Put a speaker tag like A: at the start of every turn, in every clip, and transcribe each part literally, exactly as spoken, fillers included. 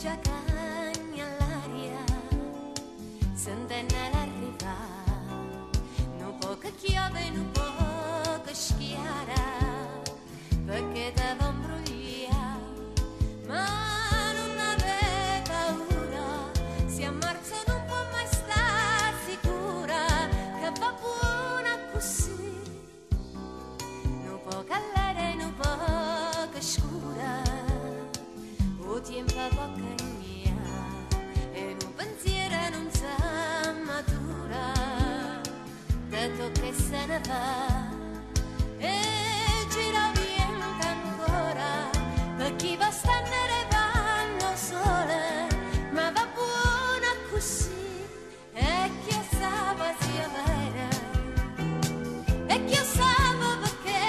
A: pioggia cagna all'aria, sentenne l'arrivare, non può che chiove, non può che schiara, perché te va imbrogliare, ma non ave paura, se a marzo non può mai stare sicura, che va buona così, non può callare, non può che scura, o tempo va cagnare, e un pensiero non si matura, tanto che se ne va, e gira via ancora, per chi va a stare vanno sole, ma va buona così, e chi sa sia vera, e chi sa perché,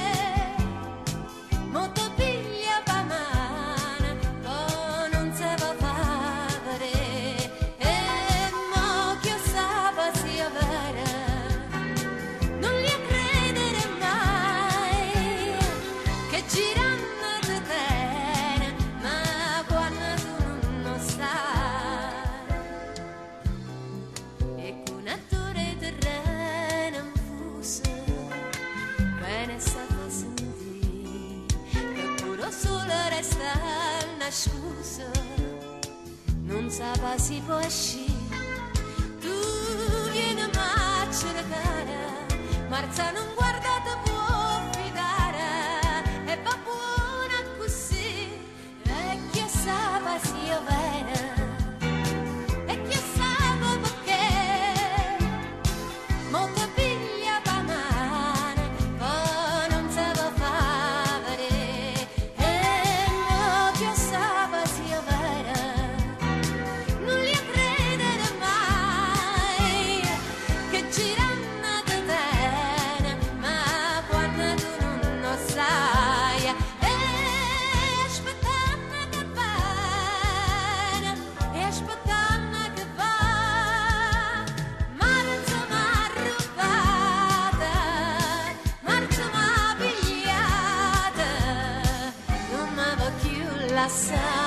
A: molto piglia va male, poi non si va fare, e mo chi sa sia vera, non li a credere mai, che girano da te, ma quando tu non sai, e con attore terreno infuso, bene sa fa sentire, che pure solo resta nascosto, non sa si può uscire, tu vieni a cercare, Marza non guarda te può fidare, e va buona così, e chi sa sia vera, e chi sa perché, molto piglia va male, poi non si va fare, e mo chi sa sia vera, non li a credere mai, che girano da te, ma quando tu non lo sai, e aspettando che va, e aspettando che va, marzo m'ha rubata, marzo m'ha pigliata, non m'aveva più lasciata.